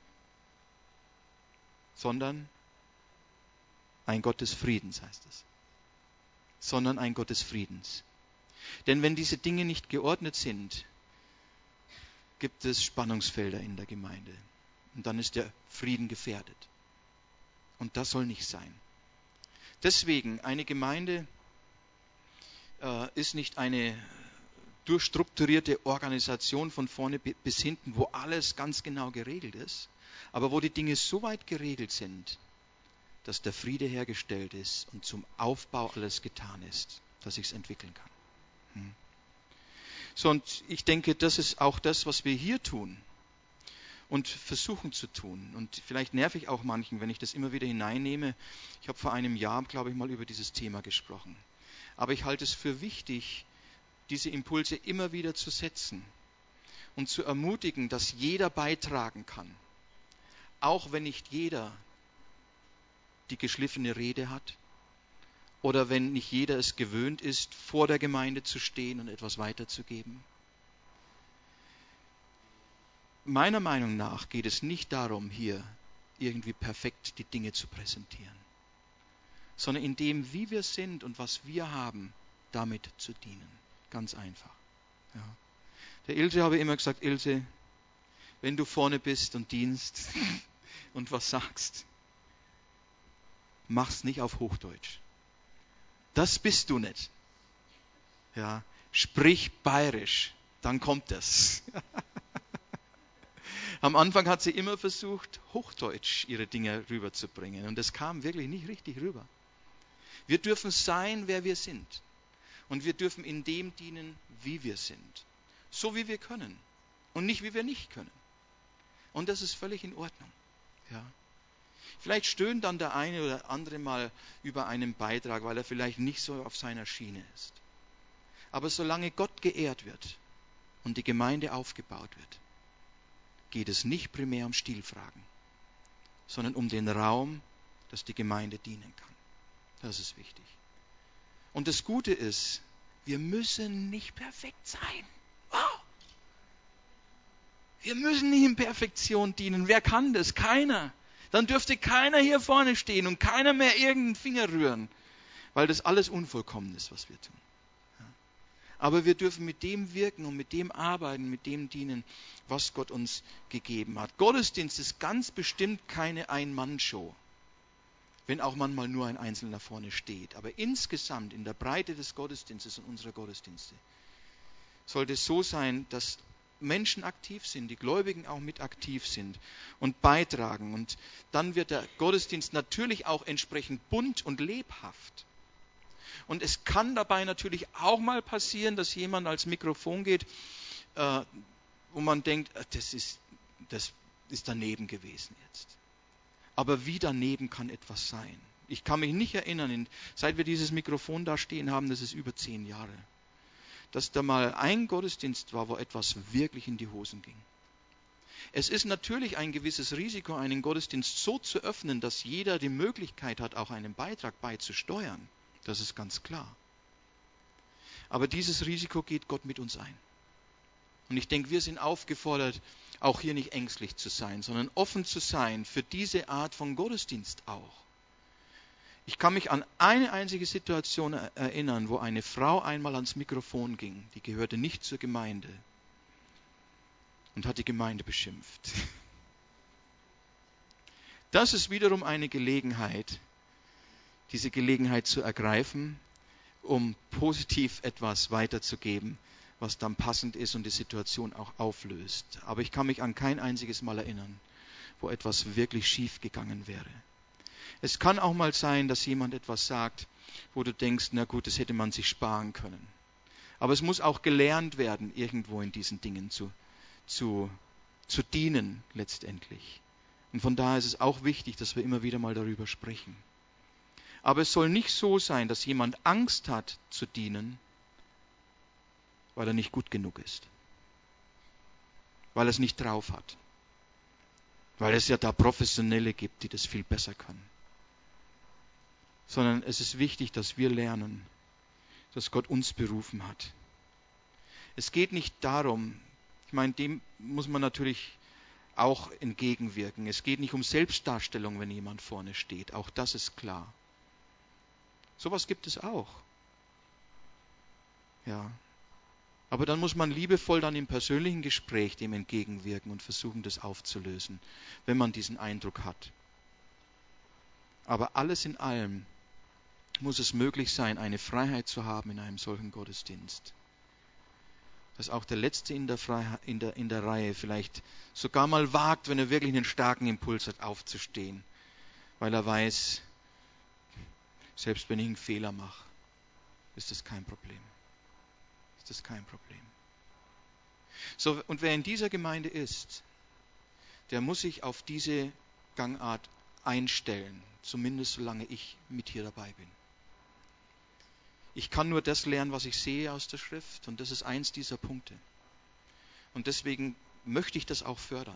Sondern ein Gott des Friedens, heißt es. Sondern ein Gott des Friedens. Denn wenn diese Dinge nicht geordnet sind, gibt es Spannungsfelder in der Gemeinde. Und dann ist der Frieden gefährdet. Und das soll nicht sein. Deswegen, eine Gemeinde äh, ist nicht eine durchstrukturierte Organisation von vorne bis hinten, wo alles ganz genau geregelt ist, aber wo die Dinge so weit geregelt sind, dass der Friede hergestellt ist und zum Aufbau alles getan ist, dass ich es entwickeln kann. Hm. So, und ich denke, das ist auch das, was wir hier tun und versuchen zu tun. Und vielleicht nerv ich auch manchen, wenn ich das immer wieder hineinnehme. Ich habe vor einem Jahr, glaube ich, mal über dieses Thema gesprochen. Aber ich halte es für wichtig, diese Impulse immer wieder zu setzen und zu ermutigen, dass jeder beitragen kann. Auch wenn nicht jeder die geschliffene Rede hat oder wenn nicht jeder es gewöhnt ist, vor der Gemeinde zu stehen und etwas weiterzugeben. Meiner Meinung nach geht es nicht darum, hier irgendwie perfekt die Dinge zu präsentieren, sondern in dem, wie wir sind und was wir haben, damit zu dienen. Ganz einfach. Ja. Der Ilse habe immer gesagt, Ilse, wenn du vorne bist und dienst und was sagst, mach's nicht auf Hochdeutsch. Das bist du nicht. Ja, sprich bayerisch, dann kommt es. Am Anfang hat sie immer versucht, Hochdeutsch ihre Dinge rüberzubringen und es kam wirklich nicht richtig rüber. Wir dürfen sein, wer wir sind und wir dürfen in dem dienen, wie wir sind. So wie wir können und nicht wie wir nicht können. Und das ist völlig in Ordnung. Ja. Vielleicht stöhnt dann der eine oder andere mal über einen Beitrag, weil er vielleicht nicht so auf seiner Schiene ist. Aber solange Gott geehrt wird und die Gemeinde aufgebaut wird, geht es nicht primär um Stilfragen, sondern um den Raum, dass die Gemeinde dienen kann. Das ist wichtig. Und das Gute ist, wir müssen nicht perfekt sein. Wow. Wir müssen nicht in Perfektion dienen. Wer kann das? Keiner. Dann dürfte keiner hier vorne stehen und keiner mehr irgendeinen Finger rühren, weil das alles unvollkommen ist, was wir tun. Ja. Aber wir dürfen mit dem wirken und mit dem arbeiten, mit dem dienen, was Gott uns gegeben hat. Gottesdienst ist ganz bestimmt keine Ein-Mann-Show, wenn auch manchmal nur ein Einzelner vorne steht. Aber insgesamt in der Breite des Gottesdienstes und unserer Gottesdienste sollte es so sein, dass Menschen aktiv sind, die Gläubigen auch mit aktiv sind und beitragen. Und dann wird der Gottesdienst natürlich auch entsprechend bunt und lebhaft. Und es kann dabei natürlich auch mal passieren, dass jemand als Mikrofon geht, äh, wo man denkt, das ist, das ist daneben gewesen jetzt. Aber wie daneben kann etwas sein? Ich kann mich nicht erinnern, seit wir dieses Mikrofon da stehen haben, das ist über zehn Jahre, dass da mal ein Gottesdienst war, wo etwas wirklich in die Hosen ging. Es ist natürlich ein gewisses Risiko, einen Gottesdienst so zu öffnen, dass jeder die Möglichkeit hat, auch einen Beitrag beizusteuern. Das ist ganz klar. Aber dieses Risiko geht Gott mit uns ein. Und ich denke, wir sind aufgefordert, auch hier nicht ängstlich zu sein, sondern offen zu sein für diese Art von Gottesdienst auch. Ich kann mich an eine einzige Situation erinnern, wo eine Frau einmal ans Mikrofon ging, die gehörte nicht zur Gemeinde und hat die Gemeinde beschimpft. Das ist wiederum eine Gelegenheit, diese Gelegenheit zu ergreifen, um positiv etwas weiterzugeben, was dann passend ist und die Situation auch auflöst. Aber ich kann mich an kein einziges Mal erinnern, wo etwas wirklich schief gegangen wäre. Es kann auch mal sein, dass jemand etwas sagt, wo du denkst, na gut, das hätte man sich sparen können. Aber es muss auch gelernt werden, irgendwo in diesen Dingen zu, zu, zu dienen letztendlich. Und von daher ist es auch wichtig, dass wir immer wieder mal darüber sprechen. Aber es soll nicht so sein, dass jemand Angst hat zu dienen, weil er nicht gut genug ist. Weil er es nicht drauf hat. Weil es ja da Professionelle gibt, die das viel besser können. Sondern es ist wichtig, dass wir lernen, dass Gott uns berufen hat. Es geht nicht darum, ich meine, dem muss man natürlich auch entgegenwirken. Es geht nicht um Selbstdarstellung, wenn jemand vorne steht. Auch das ist klar. Sowas gibt es auch. Ja. Aber dann muss man liebevoll dann im persönlichen Gespräch dem entgegenwirken und versuchen, das aufzulösen, wenn man diesen Eindruck hat. Aber alles in allem muss es möglich sein, eine Freiheit zu haben in einem solchen Gottesdienst. Dass auch der Letzte in der, Freiheit, in der, in der Reihe vielleicht sogar mal wagt, wenn er wirklich einen starken Impuls hat, aufzustehen. Weil er weiß, selbst wenn ich einen Fehler mache, ist das kein Problem. Ist das kein Problem. So, und wer in dieser Gemeinde ist, der muss sich auf diese Gangart einstellen, zumindest solange ich mit hier dabei bin. Ich kann nur das lernen, was ich sehe aus der Schrift, und das ist eins dieser Punkte. Und deswegen möchte ich das auch fördern.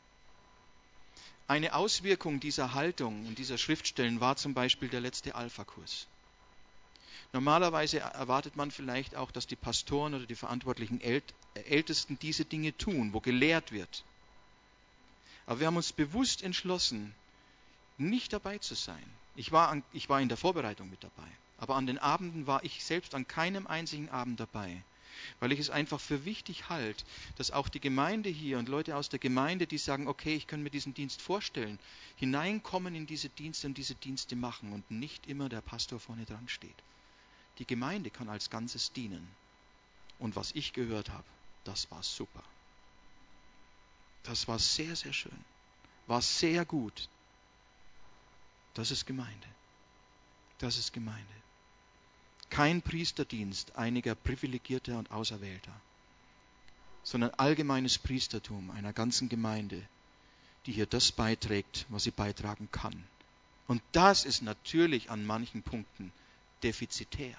Eine Auswirkung dieser Haltung und dieser Schriftstellen war zum Beispiel der letzte Alpha-Kurs. Normalerweise erwartet man vielleicht auch, dass die Pastoren oder die verantwortlichen Ältesten diese Dinge tun, wo gelehrt wird. Aber wir haben uns bewusst entschlossen, nicht dabei zu sein. Ich war, an, ich war in der Vorbereitung mit dabei, aber an den Abenden war ich selbst an keinem einzigen Abend dabei, weil ich es einfach für wichtig halte, dass auch die Gemeinde hier und Leute aus der Gemeinde, die sagen, okay, ich kann mir diesen Dienst vorstellen, hineinkommen in diese Dienste und diese Dienste machen und nicht immer der Pastor vorne dran steht. Die Gemeinde kann als Ganzes dienen. Und was ich gehört habe, das war super. Das war sehr, sehr schön. War sehr gut. Das ist Gemeinde. Das ist Gemeinde. Kein Priesterdienst einiger Privilegierter und Auserwählter, sondern allgemeines Priestertum einer ganzen Gemeinde, die hier das beiträgt, was sie beitragen kann. Und das ist natürlich an manchen Punkten defizitär.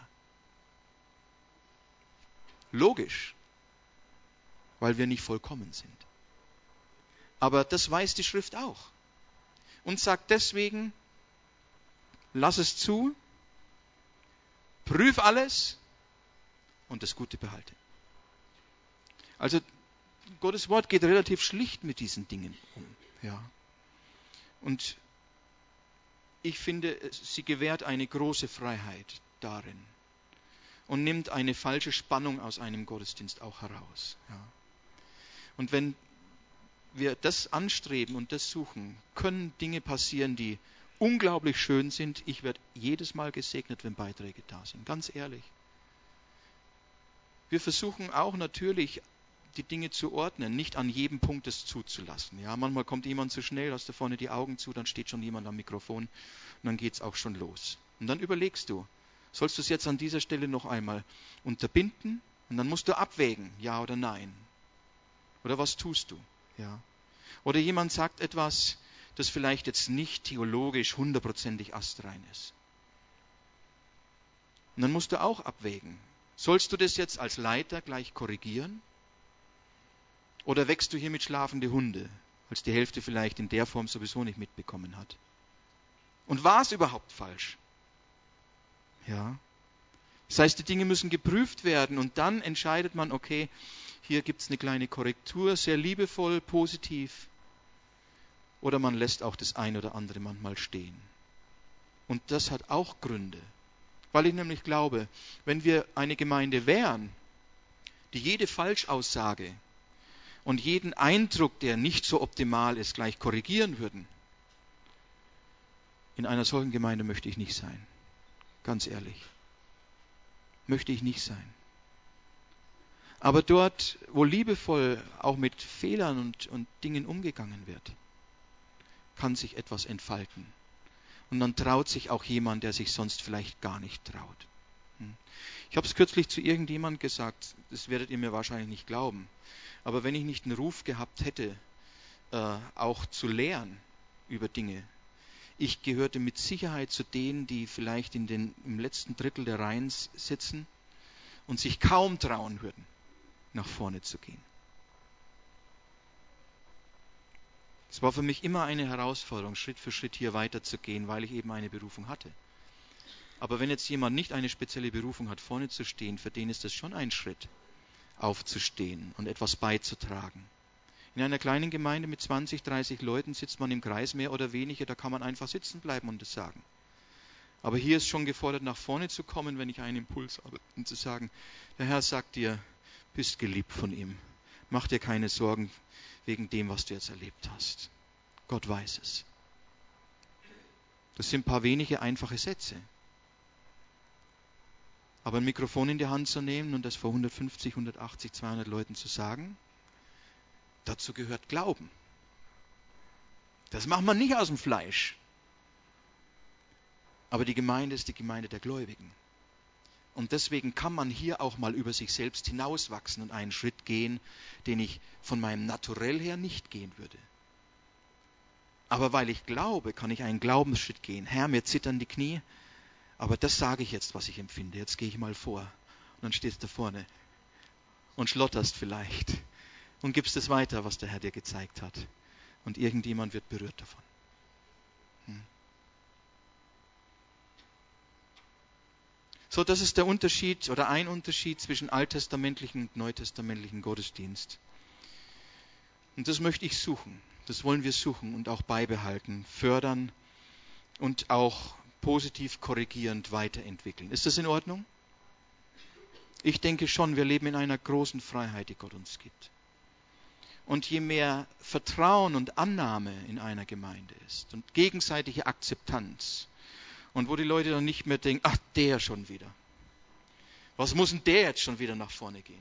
Logisch, weil wir nicht vollkommen sind. Aber das weiß die Schrift auch. Und sagt deswegen, lass es zu, prüf alles und das Gute behalte. Also Gottes Wort geht relativ schlicht mit diesen Dingen um. Ja. Und ich finde, sie gewährt eine große Freiheit darin und nimmt eine falsche Spannung aus einem Gottesdienst auch heraus. Ja. Und wenn wir das anstreben und das suchen, können Dinge passieren, die unglaublich schön sind. Ich werde jedes Mal gesegnet, wenn Beiträge da sind, ganz ehrlich. Wir versuchen auch natürlich, die Dinge zu ordnen, nicht an jedem Punkt es zuzulassen. Ja, manchmal kommt jemand zu schnell, hast da vorne die Augen zu, dann steht schon jemand am Mikrofon und dann geht es auch schon los. Und dann überlegst du, sollst du es jetzt an dieser Stelle noch einmal unterbinden und dann musst du abwägen, ja oder nein. Oder was tust du? Ja. Oder jemand sagt etwas, das vielleicht jetzt nicht theologisch hundertprozentig astrein ist. Und dann musst du auch abwägen. Sollst du das jetzt als Leiter gleich korrigieren? Oder wächst du hier mit schlafende Hunde, als die Hälfte vielleicht in der Form sowieso nicht mitbekommen hat? Und war es überhaupt falsch? Ja. Das heißt, die Dinge müssen geprüft werden und dann entscheidet man, okay, hier gibt es eine kleine Korrektur, sehr liebevoll, positiv. Oder man lässt auch das ein oder andere manchmal stehen. Und das hat auch Gründe. Weil ich nämlich glaube, wenn wir eine Gemeinde wären, die jede Falschaussage und jeden Eindruck, der nicht so optimal ist, gleich korrigieren würden, in einer solchen Gemeinde möchte ich nicht sein. Ganz ehrlich. Möchte ich nicht sein. Aber dort, wo liebevoll auch mit Fehlern und, und Dingen umgegangen wird, kann sich etwas entfalten. Und dann traut sich auch jemand, der sich sonst vielleicht gar nicht traut. Ich habe es kürzlich zu irgendjemandem gesagt, das werdet ihr mir wahrscheinlich nicht glauben, aber wenn ich nicht einen Ruf gehabt hätte, äh, auch zu lehren über Dinge, ich gehörte mit Sicherheit zu denen, die vielleicht in den, im letzten Drittel der Reihen sitzen und sich kaum trauen würden, nach vorne zu gehen. Es war für mich immer eine Herausforderung, Schritt für Schritt hier weiterzugehen, weil ich eben eine Berufung hatte. Aber wenn jetzt jemand nicht eine spezielle Berufung hat, vorne zu stehen, für den ist das schon ein Schritt, aufzustehen und etwas beizutragen. In einer kleinen Gemeinde mit zwanzig, dreißig Leuten sitzt man im Kreis mehr oder weniger, da kann man einfach sitzen bleiben und das sagen. Aber hier ist schon gefordert, nach vorne zu kommen, wenn ich einen Impuls habe, und zu sagen, der Herr sagt dir, bist geliebt von ihm. Mach dir keine Sorgen wegen dem, was du jetzt erlebt hast. Gott weiß es. Das sind ein paar wenige einfache Sätze. Aber ein Mikrofon in die Hand zu nehmen und das vor hundertfünfzig, hundertachtzig, zweihundert Leuten zu sagen, dazu gehört Glauben. Das macht man nicht aus dem Fleisch. Aber die Gemeinde ist die Gemeinde der Gläubigen. Und deswegen kann man hier auch mal über sich selbst hinauswachsen und einen Schritt gehen, den ich von meinem Naturell her nicht gehen würde. Aber weil ich glaube, kann ich einen Glaubensschritt gehen. Herr, mir zittern die Knie, aber das sage ich jetzt, was ich empfinde. Jetzt gehe ich mal vor. Und dann stehst du da vorne und schlotterst vielleicht und gibst es weiter, was der Herr dir gezeigt hat. Und irgendjemand wird berührt davon. Hm. So, das ist der Unterschied oder ein Unterschied zwischen alttestamentlichen und neutestamentlichen Gottesdienst. Und das möchte ich suchen. Das wollen wir suchen und auch beibehalten, fördern und auch positiv korrigierend weiterentwickeln. Ist das in Ordnung? Ich denke schon, wir leben in einer großen Freiheit, die Gott uns gibt. Und je mehr Vertrauen und Annahme in einer Gemeinde ist und gegenseitige Akzeptanz, und wo die Leute dann nicht mehr denken, ach, der schon wieder. Was muss denn der jetzt schon wieder nach vorne gehen?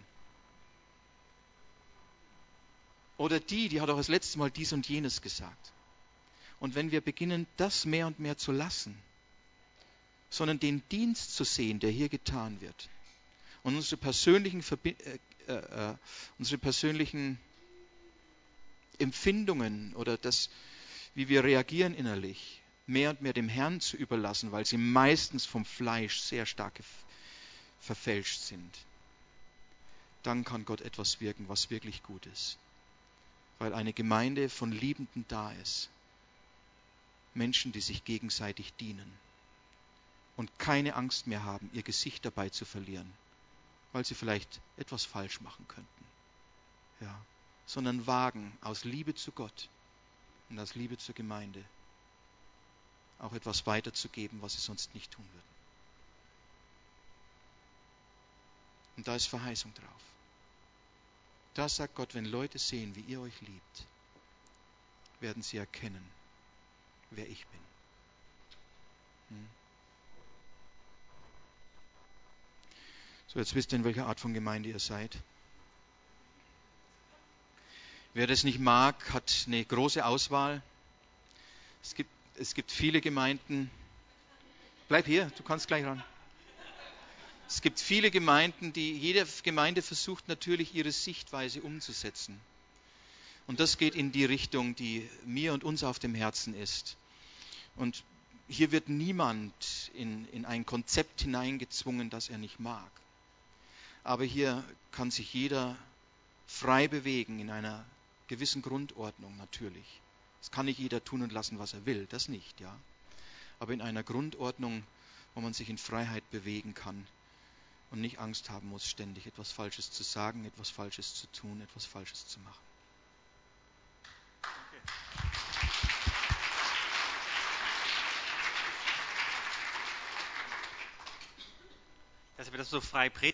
Oder die, die hat auch das letzte Mal dies und jenes gesagt. Und wenn wir beginnen, das mehr und mehr zu lassen, sondern den Dienst zu sehen, der hier getan wird, und unsere persönlichen, Verbi- äh, äh, unsere persönlichen Empfindungen oder das, wie wir reagieren innerlich, mehr und mehr dem Herrn zu überlassen, weil sie meistens vom Fleisch sehr stark verfälscht sind, dann kann Gott etwas wirken, was wirklich gut ist. Weil eine Gemeinde von Liebenden da ist. Menschen, die sich gegenseitig dienen und keine Angst mehr haben, ihr Gesicht dabei zu verlieren, weil sie vielleicht etwas falsch machen könnten. Ja, sondern wagen, aus Liebe zu Gott und aus Liebe zur Gemeinde auch etwas weiterzugeben, was sie sonst nicht tun würden. Und da ist Verheißung drauf. Da sagt Gott, wenn Leute sehen, wie ihr euch liebt, werden sie erkennen, wer ich bin. Hm. So, jetzt wisst ihr, in welcher Art von Gemeinde ihr seid. Wer das nicht mag, hat eine große Auswahl. Es gibt Es gibt viele Gemeinden. Bleib hier, du kannst gleich ran. Es gibt viele Gemeinden, die jede Gemeinde versucht natürlich ihre Sichtweise umzusetzen. Und das geht in die Richtung, die mir und uns auf dem Herzen ist. Und hier wird niemand in, in ein Konzept hineingezwungen, das er nicht mag. Aber hier kann sich jeder frei bewegen in einer gewissen Grundordnung natürlich. Es kann nicht jeder tun und lassen, was er will, das nicht, ja. Aber in einer Grundordnung, wo man sich in Freiheit bewegen kann und nicht Angst haben muss, ständig etwas Falsches zu sagen, etwas Falsches zu tun, etwas Falsches zu machen.
Dass wir das so frei predigen.